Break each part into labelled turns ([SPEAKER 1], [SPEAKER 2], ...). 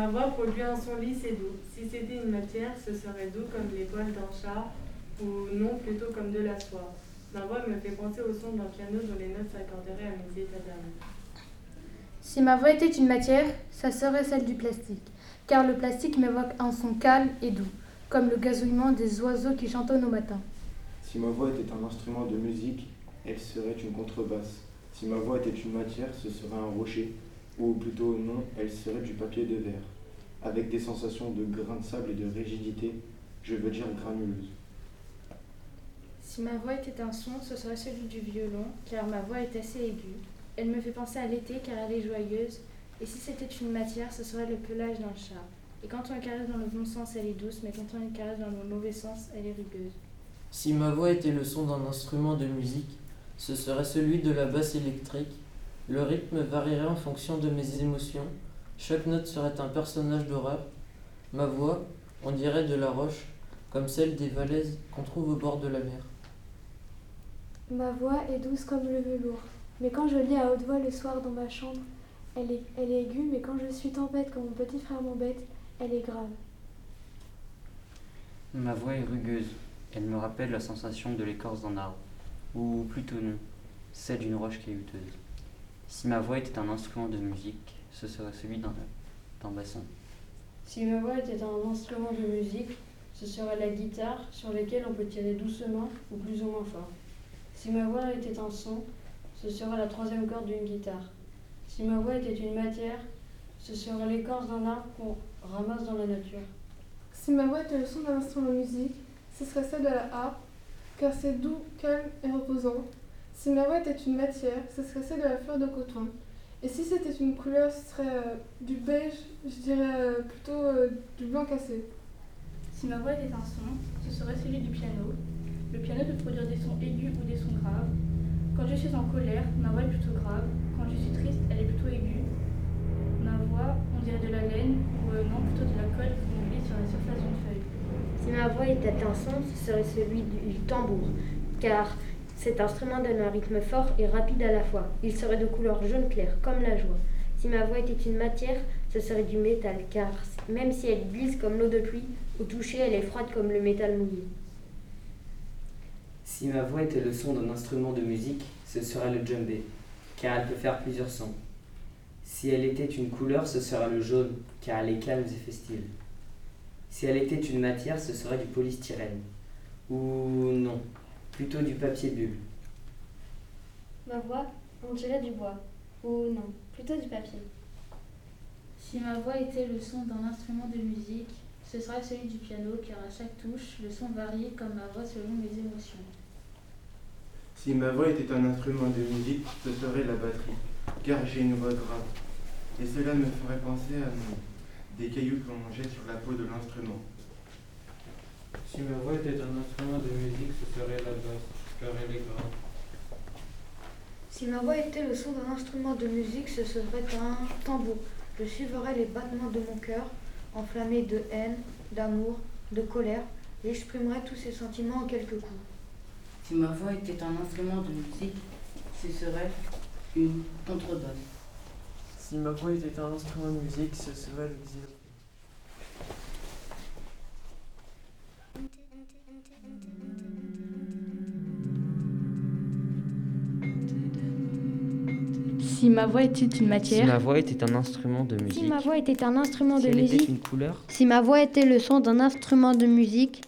[SPEAKER 1] Ma voix produit un son lisse et doux. Si c'était une matière, ce serait doux comme les poils d'un chat, ou non, plutôt comme de la soie. Ma voix me fait penser au son d'un piano dont les notes s'accorderaient à mes états d'âme.
[SPEAKER 2] Si ma voix était une matière, ça serait celle du plastique, car le plastique m'évoque un son calme et doux, comme le gazouillement des oiseaux qui chantonnent au matin.
[SPEAKER 3] Si ma voix était un instrument de musique, elle serait une contrebasse. Si ma voix était une matière, ce serait un rocher, ou plutôt non, elle serait du papier de verre, avec des sensations de grains de sable et de rigidité, je veux dire granuleuse.
[SPEAKER 4] Si ma voix était un son, ce serait celui du violon, car ma voix est assez aiguë. Elle me fait penser à l'été, car elle est joyeuse. Et si c'était une matière, ce serait le pelage d'un chat. Et quand on le caresse dans le bon sens, elle est douce, mais quand on le caresse dans le mauvais sens, elle est rugueuse.
[SPEAKER 5] Si ma voix était le son d'un instrument de musique, ce serait celui de la basse électrique. Le rythme varierait en fonction de mes émotions. Chaque note serait un personnage d'horreur. Ma voix, on dirait de la roche, comme celle des falaises qu'on trouve au bord de la mer.
[SPEAKER 6] Ma voix est douce comme le velours, mais quand je lis à haute voix le soir dans ma chambre, elle est aiguë, mais quand je suis tempête comme mon petit frère m'embête, elle est grave.
[SPEAKER 7] Ma voix est rugueuse. Elle me rappelle la sensation de l'écorce d'un arbre, ou plutôt non, celle d'une roche caillouteuse. Si ma voix était un instrument de musique, ce serait celui d'un bassin.
[SPEAKER 8] Si ma voix était un instrument de musique, ce serait la guitare sur laquelle on peut tirer doucement ou plus ou moins fort. Si ma voix était un son, ce serait la troisième corde d'une guitare. Si ma voix était une matière, ce serait l'écorce d'un arbre qu'on ramasse dans la nature.
[SPEAKER 9] Si ma voix était le son d'un instrument de musique, ce serait celle de la harpe, car c'est doux, calme et reposant. Si ma voix était une matière, ce serait celle de la fleur de coton. Et si c'était une couleur, ce serait du beige, je dirais plutôt du blanc cassé.
[SPEAKER 4] Si ma voix était un son, ce serait celui du piano. Le piano peut produire des sons aigus ou des sons graves. Quand je suis en colère, ma voix est plutôt grave. Quand je suis triste, elle est plutôt aiguë. Ma voix, on dirait de la laine, ou non, plutôt de la colle qu'on glisse sur la surface d'une feuille.
[SPEAKER 10] Si ma voix était un son, ce serait celui du tambour, car cet instrument donne un rythme fort et rapide à la fois. Il serait de couleur jaune clair, comme la joie. Si ma voix était une matière, ce serait du métal, car même si elle glisse comme l'eau de pluie, au toucher, elle est froide comme le métal mouillé.
[SPEAKER 11] Si ma voix était le son d'un instrument de musique, ce serait le djembé, car elle peut faire plusieurs sons. Si elle était une couleur, ce serait le jaune, car elle est calme et festive. Si elle était une matière, ce serait du polystyrène. Ou non, plutôt du papier bulle.
[SPEAKER 6] Ma voix, on dirait du bois. Ou non, plutôt du papier.
[SPEAKER 4] Si ma voix était le son d'un instrument de musique, ce serait celui du piano, car à chaque touche, le son varie comme ma voix selon mes émotions.
[SPEAKER 3] Si ma voix était un instrument de musique, ce serait la batterie, car j'ai une voix grave. Et cela me ferait penser à des cailloux que l'on jette sur la peau de l'instrument.
[SPEAKER 12] Si ma voix était un instrument de musique, ce serait la basse, car elle est grave.
[SPEAKER 2] Si ma voix était le son d'un instrument de musique, ce serait un tambour. Je suivrais les battements de mon cœur, enflammé de haine, d'amour, de colère, et exprimerais tous ces sentiments en quelques coups.
[SPEAKER 13] Si ma voix était un instrument de musique, ce serait une contrebasse.
[SPEAKER 5] Si ma voix était un instrument de musique, ce serait le xylophone.
[SPEAKER 4] Si ma voix était une matière.
[SPEAKER 11] Si ma voix était un instrument de musique.
[SPEAKER 10] Si ma voix était un instrument de
[SPEAKER 11] elle
[SPEAKER 10] musique.
[SPEAKER 11] était une couleur.
[SPEAKER 10] Si ma voix était le son d'un instrument de musique.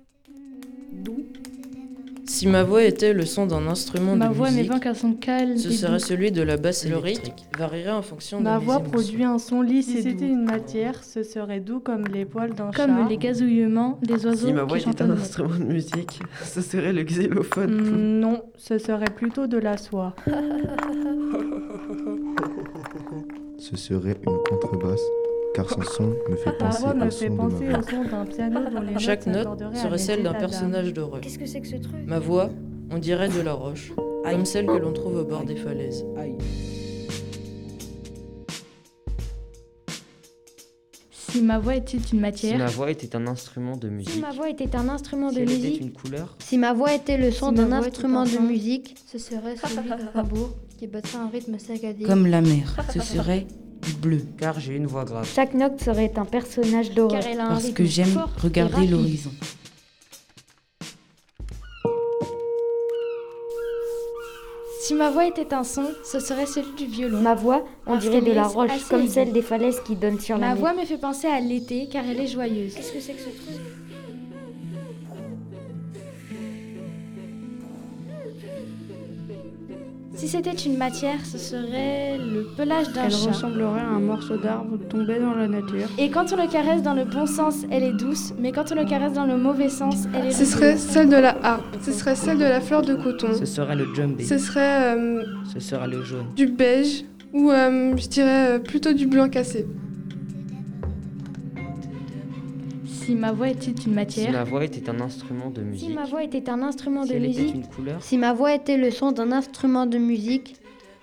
[SPEAKER 5] Si ma voix était le son d'un instrument de
[SPEAKER 4] Ma voix
[SPEAKER 5] musique,
[SPEAKER 4] m'évoque un son calme.
[SPEAKER 5] ce
[SPEAKER 4] et
[SPEAKER 5] serait
[SPEAKER 4] doux.
[SPEAKER 5] celui de la basse électrique. Varierait en fonction de
[SPEAKER 1] Ma
[SPEAKER 5] mes
[SPEAKER 1] voix
[SPEAKER 5] émotions.
[SPEAKER 1] produit un son lisse
[SPEAKER 14] Si
[SPEAKER 1] et
[SPEAKER 14] c'était
[SPEAKER 1] doux.
[SPEAKER 14] une matière, ce serait doux comme les poils d'un chat.
[SPEAKER 4] Comme les gazouillements des oiseaux
[SPEAKER 5] Si ma voix
[SPEAKER 4] qui
[SPEAKER 5] était
[SPEAKER 4] chantent
[SPEAKER 5] un
[SPEAKER 4] au matin.
[SPEAKER 5] instrument de musique, ce serait le xylophone.
[SPEAKER 14] Non, ce serait plutôt de la soie.
[SPEAKER 15] Ce serait une contrebasse, car son son me fait
[SPEAKER 14] Ma
[SPEAKER 15] penser
[SPEAKER 14] voix me
[SPEAKER 15] au
[SPEAKER 14] fait
[SPEAKER 15] son de
[SPEAKER 14] penser
[SPEAKER 15] ma
[SPEAKER 14] au
[SPEAKER 15] voix.
[SPEAKER 14] son d'un piano dont les
[SPEAKER 5] Chaque
[SPEAKER 14] notes
[SPEAKER 5] note
[SPEAKER 14] s'accorderaient à
[SPEAKER 5] serait
[SPEAKER 14] mes
[SPEAKER 5] celle d'un
[SPEAKER 14] états d'âme.
[SPEAKER 5] personnage d'horreur.
[SPEAKER 10] Qu'est-ce que c'est que ce truc?
[SPEAKER 5] Ma voix, on dirait de la roche, comme celle que l'on trouve au bord des falaises.
[SPEAKER 4] Si ma voix était une
[SPEAKER 11] Si
[SPEAKER 4] matière.
[SPEAKER 11] ma voix était un instrument de musique.
[SPEAKER 10] Si ma voix était un instrument
[SPEAKER 11] Si
[SPEAKER 10] de
[SPEAKER 11] elle était
[SPEAKER 10] musique.
[SPEAKER 11] une couleur.
[SPEAKER 10] Si ma voix était le son
[SPEAKER 2] Si ma
[SPEAKER 10] d'un
[SPEAKER 2] voix était
[SPEAKER 10] instrument
[SPEAKER 2] un
[SPEAKER 10] de
[SPEAKER 2] son,
[SPEAKER 10] musique.
[SPEAKER 2] Ce serait celui d'un tambour qui battrait un rythme saccadé.
[SPEAKER 13] Comme la mer, ce serait
[SPEAKER 16] Du bleu, car j'ai une voix grave.
[SPEAKER 10] Chaque note serait un personnage d'horreur.
[SPEAKER 2] Car elle a un
[SPEAKER 16] Parce
[SPEAKER 2] rythme
[SPEAKER 16] que j'aime
[SPEAKER 2] fort et
[SPEAKER 16] regarder
[SPEAKER 2] rapide.
[SPEAKER 16] l'horizon.
[SPEAKER 6] Si ma voix était un son, ce serait celui du violon.
[SPEAKER 10] Ma voix, on
[SPEAKER 6] Parce
[SPEAKER 10] dirait de
[SPEAKER 6] qu'elle
[SPEAKER 10] la
[SPEAKER 6] est
[SPEAKER 10] roche,
[SPEAKER 6] assez
[SPEAKER 10] comme
[SPEAKER 6] aiguë.
[SPEAKER 10] celle des falaises qui donnent sur la
[SPEAKER 6] Ma
[SPEAKER 10] mer.
[SPEAKER 6] voix me fait penser à l'été car elle est joyeuse.
[SPEAKER 10] Qu'est-ce que c'est que ce truc?
[SPEAKER 6] Si c'était une matière, ce serait le pelage d'un
[SPEAKER 8] Elle
[SPEAKER 6] chat.
[SPEAKER 8] ressemblerait à un morceau d'arbre tombé dans la nature.
[SPEAKER 6] Et quand on le caresse dans le bon sens, elle est douce, mais quand on le caresse dans le mauvais sens, elle est
[SPEAKER 9] Ce serait
[SPEAKER 6] rugueuse.
[SPEAKER 9] celle de la harpe. Ce serait celle de la fleur de coton.
[SPEAKER 16] Ce serait le djembé.
[SPEAKER 9] Ce serait
[SPEAKER 16] Ce sera le jaune.
[SPEAKER 9] du beige ou je dirais plutôt du blanc cassé.
[SPEAKER 6] Si ma voix était une
[SPEAKER 7] Si
[SPEAKER 6] matière,
[SPEAKER 7] ma voix était un instrument de musique,
[SPEAKER 10] Si ma voix était un instrument
[SPEAKER 7] si
[SPEAKER 10] de
[SPEAKER 7] elle était
[SPEAKER 10] musique,
[SPEAKER 7] une couleur,
[SPEAKER 10] si ma voix était le son d'un instrument de musique,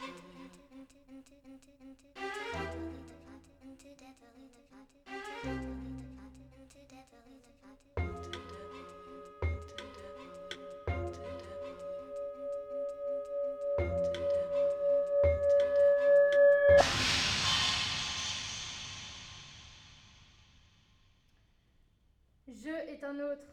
[SPEAKER 6] je est un autre.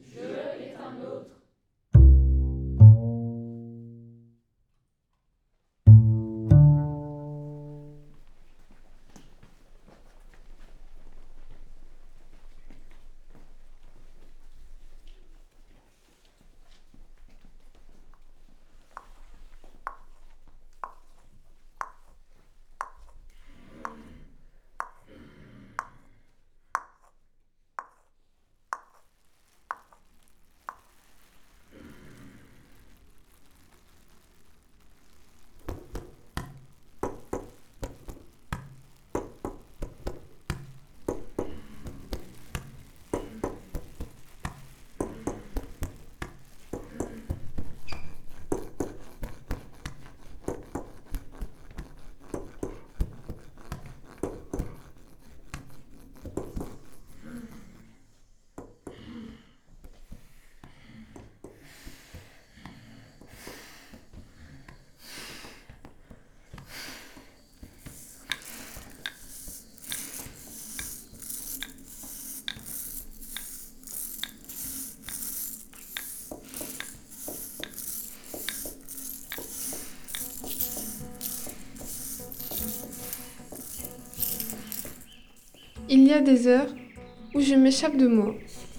[SPEAKER 9] Il y a des heures où je m'échappe de moi.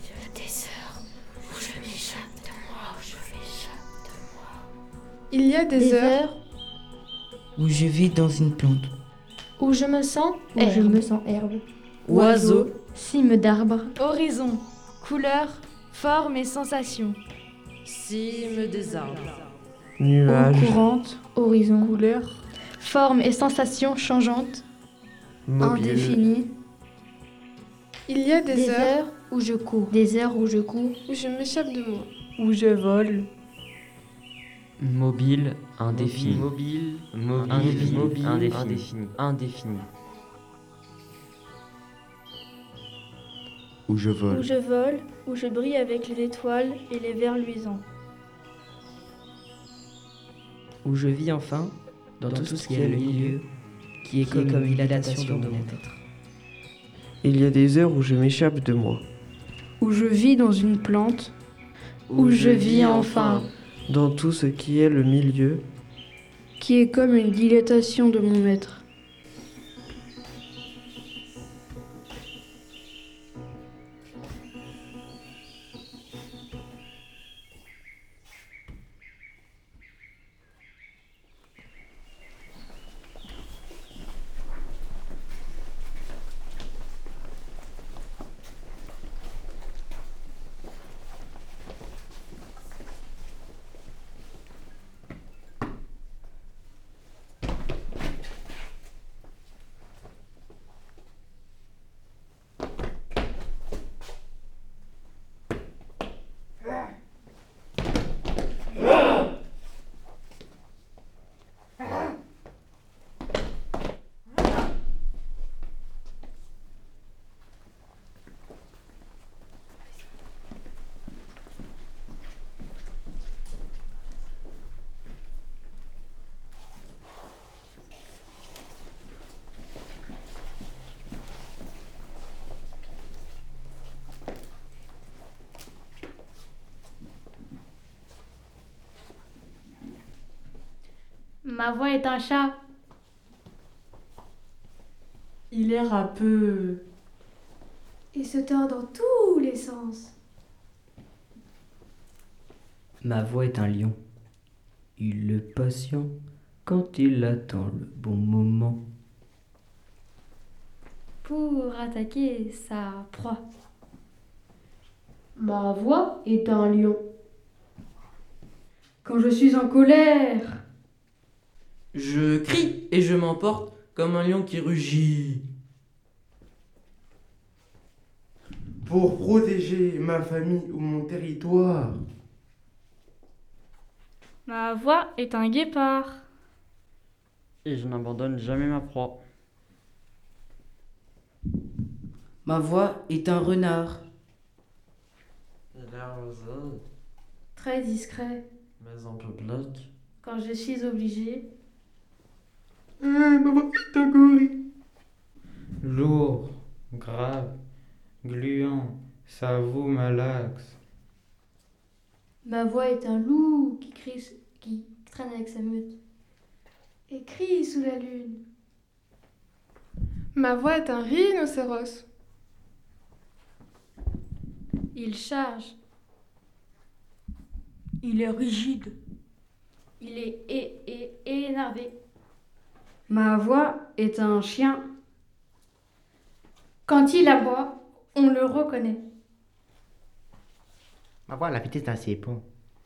[SPEAKER 9] Il y a des heures
[SPEAKER 16] Où je vis dans une plante.
[SPEAKER 6] Où je me sens
[SPEAKER 10] où je me sens herbe.
[SPEAKER 16] Oiseau.
[SPEAKER 6] cime d'arbre. Horizon, couleur, forme et sensation.
[SPEAKER 16] Cime des arbres.
[SPEAKER 6] Eau
[SPEAKER 12] Nuages.
[SPEAKER 6] courante, horizon,
[SPEAKER 8] Couleur,
[SPEAKER 6] forme et sensation changeantes,
[SPEAKER 12] Mobile.
[SPEAKER 6] indéfinies.
[SPEAKER 9] Il y a
[SPEAKER 6] Des heures où je cours.
[SPEAKER 10] Des heures où je cours.
[SPEAKER 9] où je m'échappe de moi.
[SPEAKER 14] Où je vole.
[SPEAKER 7] mobile, indéfini.
[SPEAKER 11] Mobile.
[SPEAKER 7] Indéfini.
[SPEAKER 11] Indéfini.
[SPEAKER 7] Indéfini.
[SPEAKER 15] Où je vole.
[SPEAKER 4] Où je vole, où je brille avec les étoiles et les vers luisants.
[SPEAKER 16] Où je vis enfin dans tout ce qui est le milieu, qui est comme une dilatation de mon être.
[SPEAKER 12] Il y a des heures où je m'échappe de moi.
[SPEAKER 8] où je vis dans une plante,
[SPEAKER 6] Où je vis enfin.
[SPEAKER 12] Dans tout ce qui est le milieu,
[SPEAKER 8] qui est comme une dilatation de mon être.
[SPEAKER 4] Ma voix est un chat.
[SPEAKER 1] Il est râpeux.
[SPEAKER 6] Et se tord dans tous les sens.
[SPEAKER 16] Ma voix est un lion. Il est patient quand il attend le bon moment.
[SPEAKER 6] Pour attaquer sa proie.
[SPEAKER 8] Ma voix est un lion. Quand je suis en colère,
[SPEAKER 5] Je crie et je m'emporte comme un lion qui rugit.
[SPEAKER 17] Pour protéger ma famille ou mon territoire.
[SPEAKER 4] Ma voix est un guépard.
[SPEAKER 7] Et je n'abandonne jamais ma proie.
[SPEAKER 13] Ma voix est un renard.
[SPEAKER 5] Il est rusé,
[SPEAKER 6] Très discret.
[SPEAKER 5] mais en public.
[SPEAKER 6] Quand je suis obligée.
[SPEAKER 17] Ma voix est un gorille.
[SPEAKER 12] Lourd, grave, gluant, ça vous malaxe.
[SPEAKER 6] Ma voix est un loup qui crie, qui traîne avec sa meute. Et crie sous la lune.
[SPEAKER 9] Ma voix est un rhinocéros.
[SPEAKER 6] Il charge.
[SPEAKER 2] Il est rigide.
[SPEAKER 6] Il est énervé.
[SPEAKER 8] ma voix est un chien.
[SPEAKER 6] Quand il aboie, on le reconnaît.
[SPEAKER 17] Ma voix a la vitesse d'un serpent.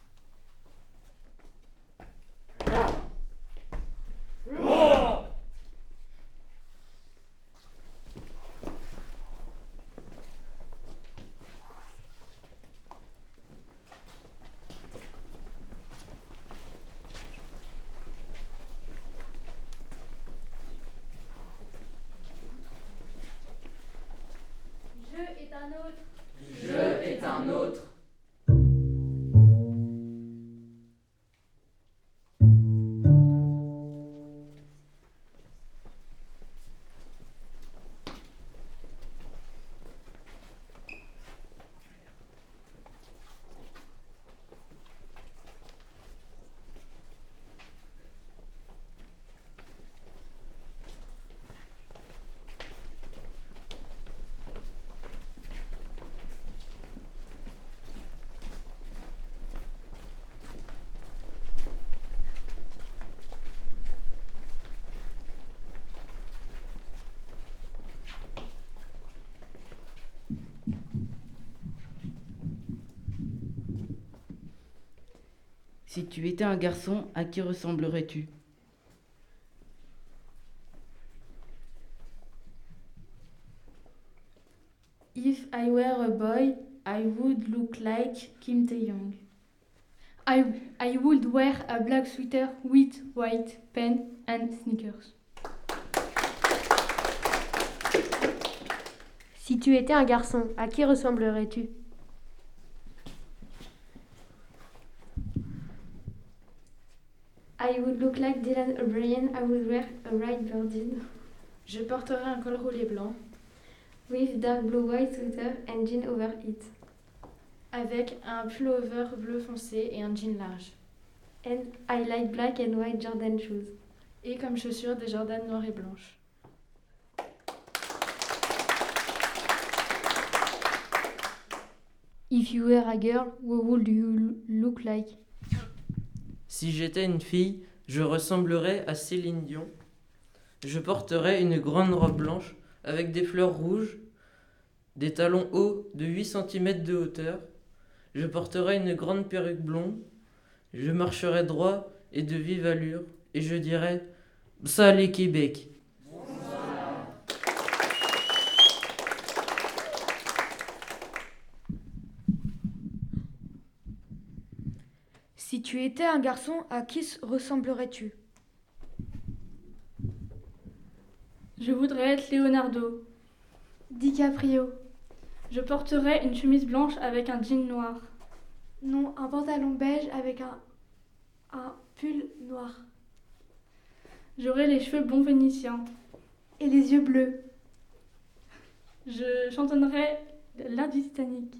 [SPEAKER 4] Je est un autre.
[SPEAKER 5] Je est un autre.
[SPEAKER 13] Si tu étais un garçon, à qui ressemblerais-tu?
[SPEAKER 4] If I were a boy, I would look like Kim Tae-young. I would wear a black sweater with white pants and sneakers.
[SPEAKER 10] Si tu étais un garçon, à qui ressemblerais-tu?
[SPEAKER 6] I would look like Dylan O'Brien. I would wear a red birdie.
[SPEAKER 4] Je porterai un col roulé blanc
[SPEAKER 6] With dark blue white sweater and jean over it.
[SPEAKER 4] avec un pullover bleu foncé et un jean large.
[SPEAKER 6] And I like black and white Jordan shoes.
[SPEAKER 4] Et comme chaussures des Jordan noires et blanches.
[SPEAKER 6] If you were a girl, what would you look like?
[SPEAKER 5] Si j'étais une fille, je ressemblerais à Céline Dion. Je porterais une grande robe blanche avec des fleurs rouges, des talons hauts de 8 cm de hauteur. Je porterais une grande perruque blonde. Je marcherais droit et de vive allure. Et je dirais « Salut Québec !»
[SPEAKER 2] Si tu étais un garçon, à qui ressemblerais-tu?
[SPEAKER 4] Je voudrais être Leonardo.
[SPEAKER 6] DiCaprio.
[SPEAKER 4] Je porterais une chemise blanche avec un jean noir.
[SPEAKER 6] Non, un pantalon beige avec un pull noir.
[SPEAKER 4] J'aurais les cheveux blonds vénitiens.
[SPEAKER 6] Et les yeux bleus.
[SPEAKER 4] Je chantonnerais l'art du Titanic.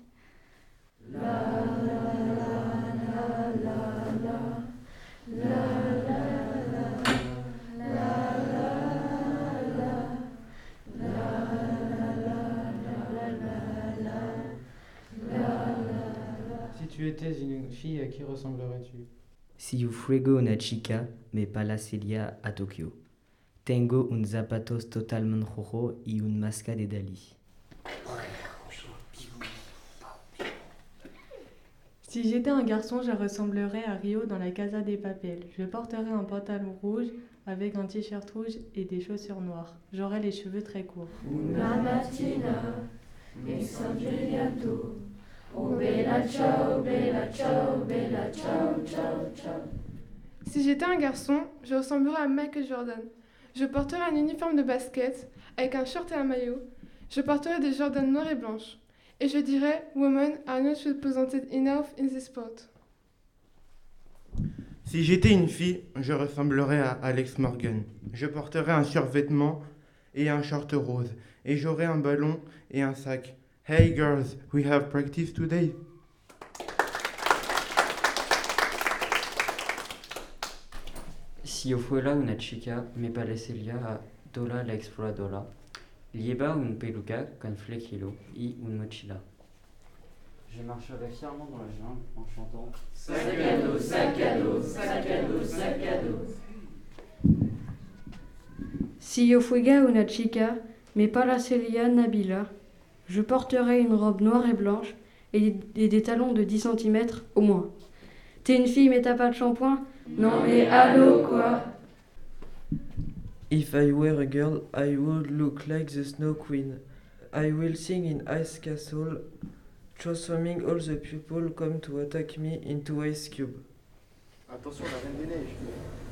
[SPEAKER 12] tu étais une fille, à qui ressemblerais-tu?
[SPEAKER 16] Si yo fuego una chica, me palacería a Tokyo. Tengo un zapatos totalmente rojo y un masca de Dali.
[SPEAKER 1] Si j'étais un garçon, je ressemblerais à Rio dans la Casa de Papel. Je porterais un pantalon rouge avec un t-shirt rouge et des chaussures noires. J'aurais les cheveux très courts.
[SPEAKER 18] Una mattina mi son svegliato. Oh bella ciao, ciao, ciao, ciao.
[SPEAKER 9] Si j'étais un garçon, je ressemblerais à Michael Jordan. Je porterais un uniforme de basket avec un short et un maillot. Je porterais des Jordan noirs et blanches. Et je dirais, women are not represented enough in this sport.
[SPEAKER 17] Si j'étais une fille, je ressemblerais à Alex Morgan. Je porterais un survêtement et un short rose. Et j'aurais un ballon et un sac. Hey girls, we have practice today.
[SPEAKER 7] Si yo fuera una chica, me parecería a Dora la exploradora. Lleva un peluca con flequillo y un mochila. Je marcherai fièrement dans la jungle en chantant
[SPEAKER 18] Sac à dos, sac à dos, sac à dos, sac à dos.
[SPEAKER 8] Si yo fuera una chica, me parecería Nabila. Je porterai une robe noire et blanche et des talons de 10 cm au moins. T'es une fille mais t'as pas de shampoing? Non mais allô quoi?
[SPEAKER 19] If I were a girl, I would look like the Snow Queen. I will sing in Ice Castle, transforming all the people come to attack me into Ice Cube.
[SPEAKER 3] Attention, la Reine des Neiges.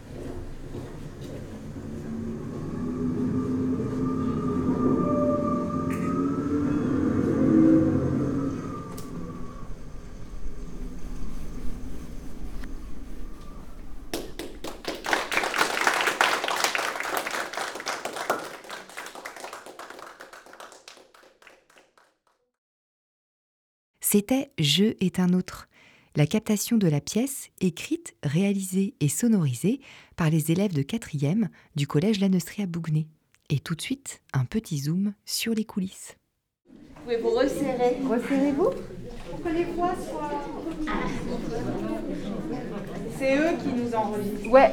[SPEAKER 20] C'était Je est un autre, la captation de la pièce écrite, réalisée et sonorisée par les élèves de 4e du collège Lannestrée à Bougnay. Et tout de suite, un petit zoom sur les coulisses.
[SPEAKER 21] Vous pouvez vous resserrer. Resserrez-vous pour que les voix soient... C'est eux qui nous enregistrent. Ouais.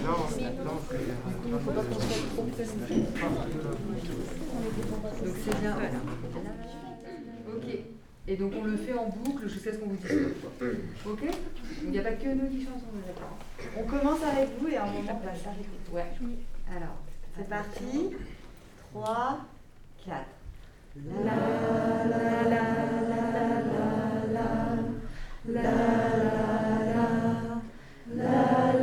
[SPEAKER 22] Donc c'est bien. Ok. Et donc on le fait en boucle jusqu'à ce qu'on vous dise stop. Ok? Donc il n'y a pas que nous qui chantons, d'accord. On commence avec vous et à un moment on va s'arrêter. Ouais. Alors, c'est parti. 3, 4. La la la la la la la la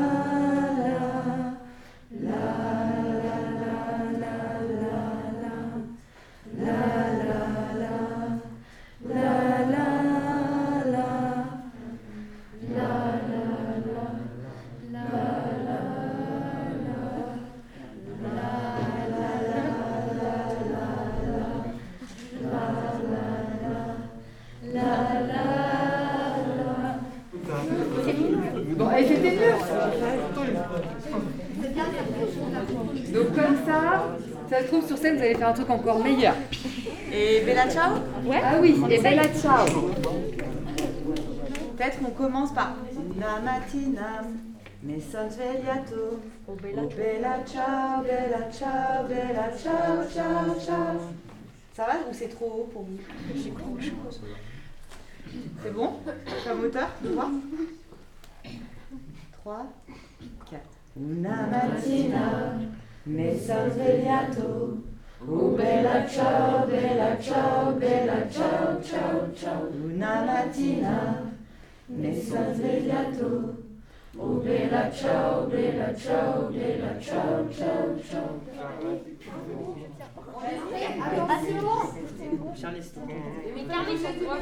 [SPEAKER 22] Bon, et c'était mieux. Donc comme ça se trouve sur scène, vous allez faire un truc encore meilleur. Et Bella Ciao? Ouais. Ah oui, et Bella Ciao. Peut-être qu'on commence par Una mattina mi son svegliato. Oh Bella Ciao, Bella Ciao, Bella Ciao, ciao, ciao. Ça va ou c'est trop haut pour vous? C'est bon? Comme hauteur, de voir? 3, 4. Una mattina mi son svegliato. Oh bella ciao, bella ciao, bella ciao, ciao, ciao. Una mattina mi son svegliato. Oh bella ciao, bella ciao, bella ciao, ciao, ciao.
[SPEAKER 18] Ah c'est bon. Mais fermez cette voix.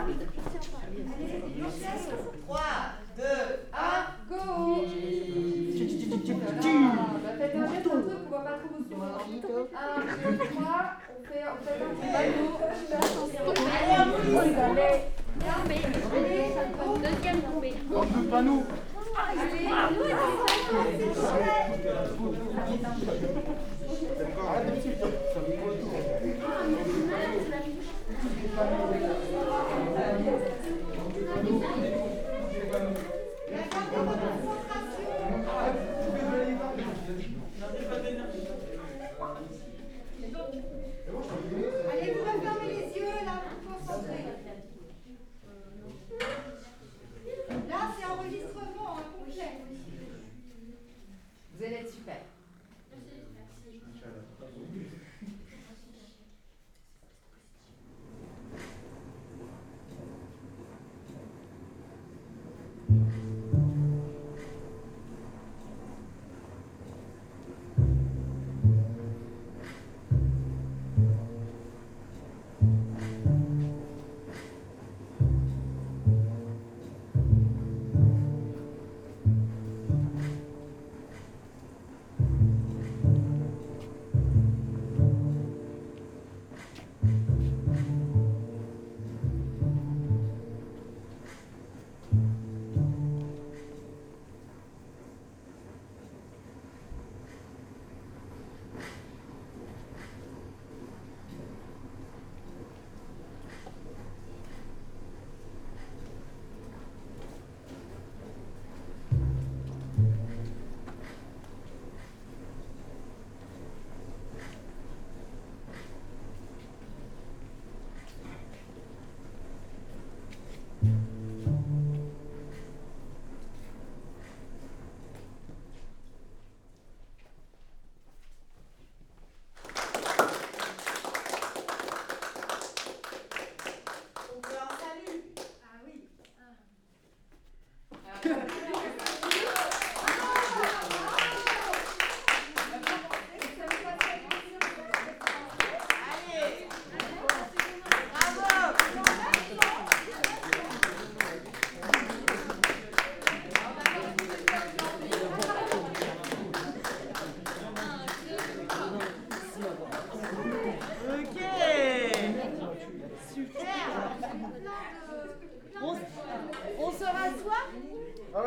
[SPEAKER 21] 3, 2, 1, go! Faites un truc, on voit pas trop vos sourires. 1, 2, 3, on fait un petit bateau. Allez,
[SPEAKER 18] Deuxième tombée.
[SPEAKER 21] on ne peut pas nous.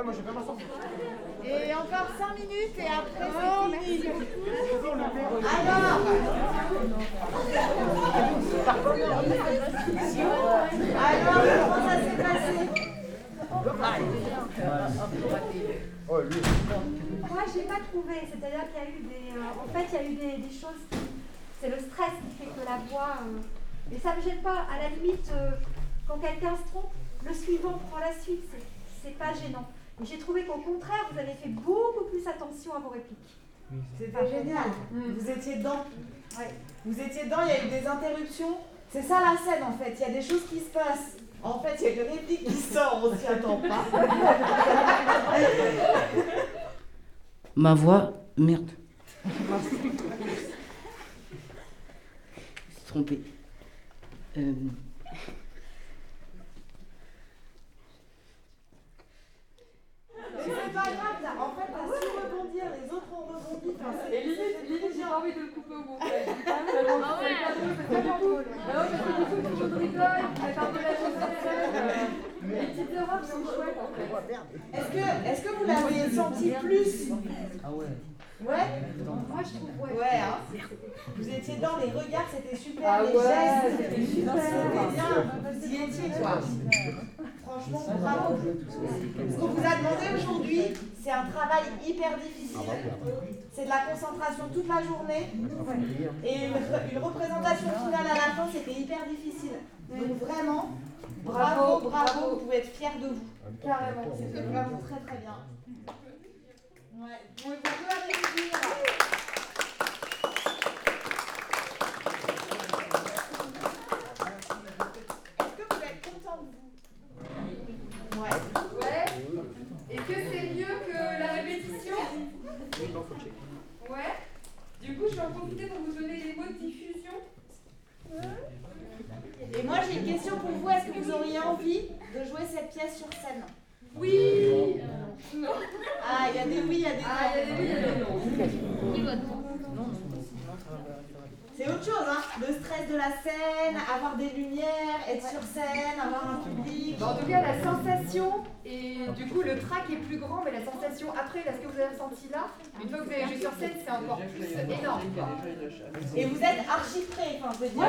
[SPEAKER 21] Et encore 5 minutes et après c'est fini. Alors, comment ça s'est passé?
[SPEAKER 11] Moi, j'ai pas trouvé. C'est-à-dire qu'il y a eu des. En fait, il y a eu des choses qui. C'est le stress qui fait que la voix. Et ça me gêne pas. À la limite, quand quelqu'un se trompe, le suivant prend la suite. C'est pas gênant. Et j'ai trouvé qu'au contraire, vous avez fait beaucoup plus attention à vos répliques.
[SPEAKER 21] C'était génial. Vous étiez dedans. Ouais. Vous étiez dedans, il y a eu des interruptions. C'est ça la scène en fait. Il y a des choses qui se passent. En fait, il y a une réplique qui sort, on s'y attend pas.
[SPEAKER 13] Ma voix, merde. Je me suis trompée.
[SPEAKER 21] Mais c'est pas grave, en fait, t'as su rebondir, les autres ont rebondi.
[SPEAKER 22] Et limite, j'ai envie de le couper au montage. C'est tellement drôle. Non, parce que du coup, tout le monde rigole, elle parle de la chose. Les petites erreurs sont chouettes en fait.
[SPEAKER 21] Est-ce que vous l'avez senti plus?
[SPEAKER 13] Ah ouais.
[SPEAKER 21] Ouais?
[SPEAKER 11] Moi, je trouve, ouais.
[SPEAKER 21] Ouais, hein. Vous étiez dans les regards, c'était super.
[SPEAKER 22] Ah
[SPEAKER 21] les
[SPEAKER 22] ouais,
[SPEAKER 21] gestes,
[SPEAKER 22] c'était super.
[SPEAKER 21] C'était bien. Vous y étiez, quoi. Franchement, bravo. Ce qu'on vous a demandé aujourd'hui, c'est un travail hyper difficile. C'est de la concentration toute la journée. Et une représentation finale à la fin, c'était hyper difficile. Donc vraiment, bravo, bravo, vous pouvez être fiers de vous.
[SPEAKER 22] Carrément.
[SPEAKER 21] C'était vraiment très très bien. Ouais. Vous pouvez applaudir. Est-ce que vous êtes content de vous? Ouais.
[SPEAKER 22] Ouais. Est-ce que c'est mieux que la répétition? Ouais. Du coup, je vais en profiter pour vous donner les mots de diffusion.
[SPEAKER 21] Et moi, j'ai une question pour vous. Est-ce que vous auriez envie de jouer cette pièce sur scène?
[SPEAKER 22] Oui. Non.
[SPEAKER 21] Ah, il y a des oui, il y a des non.
[SPEAKER 22] Ah, il y a des oui, il y a des non.
[SPEAKER 21] Qui vote non? C'est autre chose, hein. Le stress de la scène, avoir des lumières, être sur scène, avoir un public.
[SPEAKER 22] Bon, en tout cas, la sensation, et du coup, le track est plus grand, mais la sensation après, là, ce que vous avez ressenti là, une fois que vous avez joué sur scène, c'est encore plus énorme.
[SPEAKER 21] Et vous êtes archi prêts, enfin, je veux dire,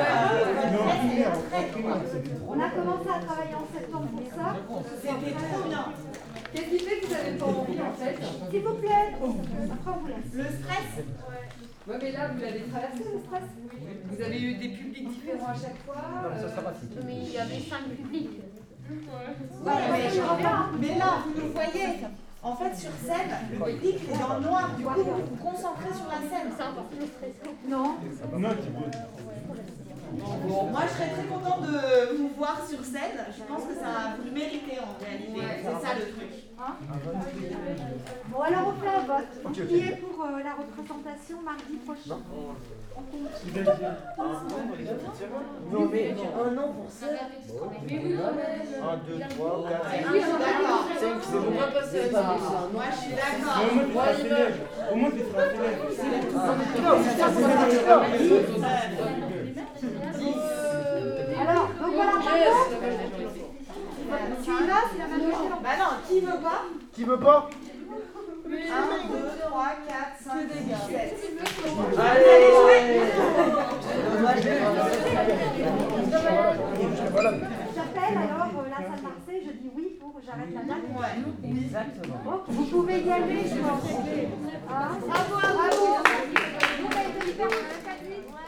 [SPEAKER 11] On a commencé à travailler en septembre pour ça.
[SPEAKER 21] C'était trop bien.
[SPEAKER 22] Qu'est-ce qui fait que vous n'avez pas envie, en fait?
[SPEAKER 11] S'il vous plaît. Après, on vous laisse.
[SPEAKER 21] Le stress?
[SPEAKER 22] Ouais, mais là, vous l'avez traversé, le stress. Vous avez eu des publics différents à chaque fois.
[SPEAKER 11] Mais il y avait 5 publics.
[SPEAKER 21] Ouais, mais là, vous nous voyez. En fait, sur scène, le public est dans le noir. Du coup, vous vous concentrez sur la scène.
[SPEAKER 11] C'est encore plus stressant. Non.
[SPEAKER 21] Bon, moi, je serais très contente de vous voir sur scène. Je pense que ça vous le méritez en réalité. C'est ça le truc.
[SPEAKER 11] Hein? Bon, alors on fait un vote. Qui est pour la représentation mardi prochain?
[SPEAKER 21] Non, mais un an pour ça. 1, 2, 3, 4, 5. D'accord. 5, c'est bon. Moi, je suis d'accord.
[SPEAKER 17] Au moins, tu seras célèbre.
[SPEAKER 11] Alors, donc voilà, tu y vas, c'est la majorité.
[SPEAKER 21] Bah non, qui veut pas?
[SPEAKER 17] Qui veut pas?
[SPEAKER 21] 1, 2, 3, 4, 5, 6, 7.
[SPEAKER 17] Allez,
[SPEAKER 21] jouez.
[SPEAKER 11] J'appelle alors la salle Marseille, je dis oui pour j'arrête la date.
[SPEAKER 21] Ouais, exactement.
[SPEAKER 11] Bon, vous pouvez y aller, je pense. Bravo, bravo. Vous avez été hyper